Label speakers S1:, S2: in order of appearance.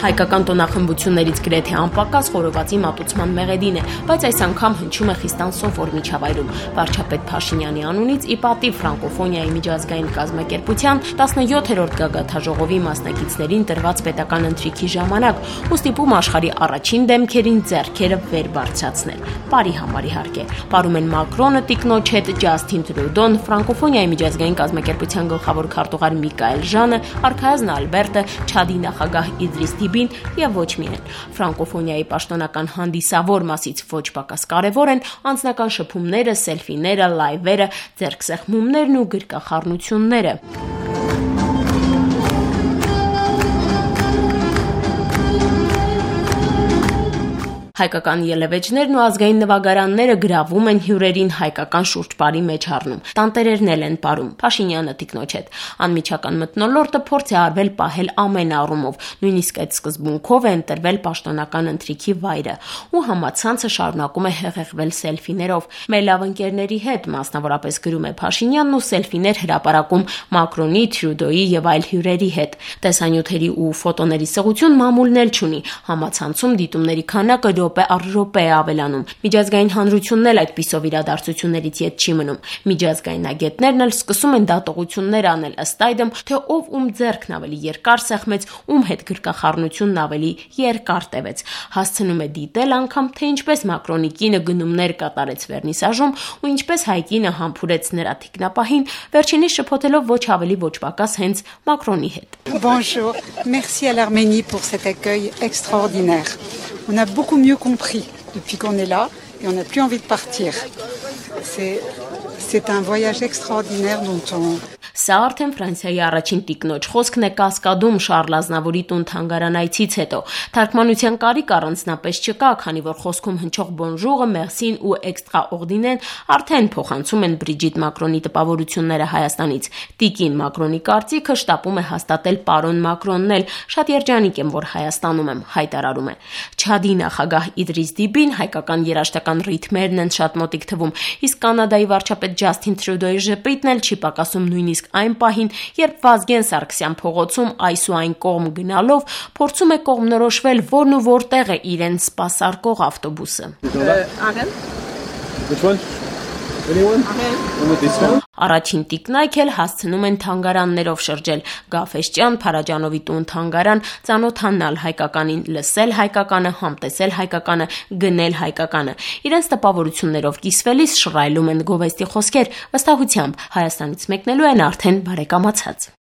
S1: Հայկական տոնախմբություններից գրեթե անպակաս խորովածի մատուցման մեղեդին է, բայց այս անգամ հնչում է խիստան սովոր միջավայրում։ Վարչապետ Փաշինյանի անունից ի պատիվ ֆրանկոֆոնիայի միջազգային կազմակերպության 17-րդ գագաթաժողովի մասնակիցներին տրված պետական ընթրիքի ժամանակ ու ստիպում աշխարհի առաջին դեմքերին ձեռքերը վեր բարձրացնել։ Բարի համար իհարկե։ Պարում են Մակրոնը տիկնոջ հետ, Ջասթին Տրյուդոն, ֆրանկոֆոնիայի միջազգային կազմակերպության գլխավոր քարտուղար Միկայել Ժանը, արքայազն Ալբերտը, Չադի նախագահ Իդրիս Դիբին եւ ոչ միայն։ Ֆրանկոֆոնիայի պաշտոնական հանդիսավոր մասից ոչ պակաս կարեւոր են անձնական շփումները, սելֆիները, լայվերը, ձեռքսեղմումներն ու գրկախառնությունները։ Հայկական ելևէջներն ու ազգային նվագարանները գրավում են հյուրերին հայկական շուրջբարի մեջ առնում։ Տանտերերն են պարում։ Փաշինյանը տիկնոջ հետ։ Անմիջական մթնոլորտը փորձ է արվել պահել ամեն առումով, նույնիսկ այդ սկզբունքով է ընտրվել պաշտոնական ընթրիքի վայրը։ Ու համացանցը շարունակում է հեղեղվել սելֆիներով։ Մեր լավ ընկերների հետ, մասնավորապես գրում է Փաշինյանն, ու սելֆիներ հրապարակում Մակրոնի, Տրյուդոյի եւ այլ հյուրերի հետ։ Տեսանյութերի ու ֆոտոների սղություն մամուլն էլ չունի։ Համացանցում դիտումների քանակը րոպե առ րոպե է ավելանում։ Միջազգային հանրությունն էլ այդպիսով իրադարձություններից ետ չի մնում։ Միջազգային ագետներն էլ սկսում են դատողություններ անել ըստ այդմ, թե ով ում ձեռքն ավելի երկար սեղմեց, ում հետ գրկախառնությունն ավելի երկար տևեց։ Հասցնում է դիտել անգամ, թե ինչպես Մակրոնի կինը գնումներ կատարեց վերնիսաժում ու ինչպես հայ կինը համբուրեց նրա թիկնապահին, վերջինիս շփոթելով ոչ ավելի ոչ պակաս հենց Մակրոնի հետ։
S2: Bonjour, merci à l'Arménie pour cet accueil extraordinaire. On a beaucoup mieux compris depuis qu'on est là et on n'a plus envie de partir. C'est un voyage extraordinaire dont on...
S1: Սա արդեն Ֆրանսիայի առաջին տիկնոջ խոսքն է Կասկադում Շարլ Ազնավուրի տուն թանգարանայցից հետո։ Թարգմանության կարիք առանձնապես չկա, քանի որ խոսքում հնչող բոնժուրը, մերսին ու էքստրաօրդինեն արդեն փոխանցում են Բրիջիտ Մակրոնի տպավորությունները Հայաստանից։ Տիկին Մակրոնի կարծիքը շտապում է հաստատել պարոն Մակրոնն էլ, շատ երջանիկ եմ, որ Հայաստանում եմ, հայտարարում է։ Չադի նախագահ Իդրիս Դիբին հայկական երաժշտական ռիթմերն են շատ մոտիկ թվում, իսկ Կանադայի վարչապետ Ջասթին Տրյուդոյի ժպիտն էլ չի պակասում նույնիսկ այն պահին, երբ Վազգեն Սարգսյան փողոցում այս ու այն կողմ գնալով փորձում է կողմնորոշվել, որն ու որտեղ է իրեն սպասարկող ավտոբուսը։ Առաջին տիկնայք էլ հասցնում են թանգարաններով շրջել, Գաֆէսճյան, Փարաջանովի տուն թանգարան, ծանոթանալ հայկականին, լսել հայկականը, համտեսել հայկականը, գնել հայկականը։ Իրենց տպավորություններով կիսվելիս շռայլում են գովեստի խոսքեր, վստահությամբ Հայաստանից մեկնելու են արդեն բարեկամացած։